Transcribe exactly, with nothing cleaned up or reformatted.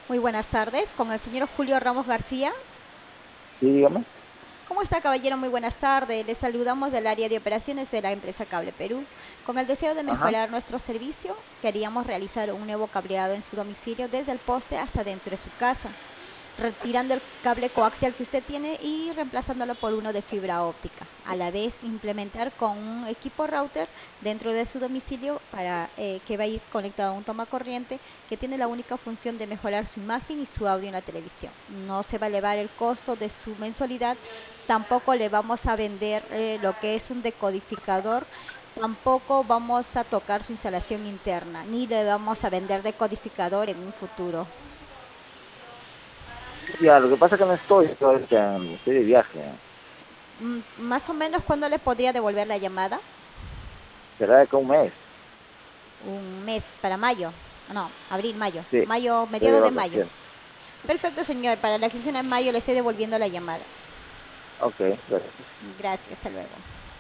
Muy buenas tardes, con el señor Julio Ramos García. Sí, dígame. ¿Cómo está, caballero? Muy buenas tardes. Le saludamos del área de operaciones de la empresa Cable Perú. Con el deseo de Ajá. mejorar nuestro servicio, queríamos realizar un nuevo cableado en su domicilio desde el poste hasta dentro de su casa, retirando el cable coaxial que usted tiene y reemplazándolo por uno de fibra óptica. A la vez, implementar con un equipo router dentro de su domicilio para eh, que va a ir conectado a un toma corriente que tiene la única función de mejorar su imagen y su audio en la televisión. No se va a elevar el costo de su mensualidad, tampoco le vamos a vender eh, lo que es un decodificador, tampoco vamos a tocar su instalación interna, ni le vamos a vender decodificador en un futuro. Ya, lo que pasa es que no estoy, estoy, este, estoy de viaje. Mm, Más o menos, ¿cuándo le podría devolver la llamada? Será de que un mes. Un mes, para mayo. No, abril, mayo. Sí, Mayo, estoy de mediados de mayo. vacaciones. Perfecto, señor. Para la quincena de mayo le estoy devolviendo la llamada. Ok, gracias. Gracias, hasta luego.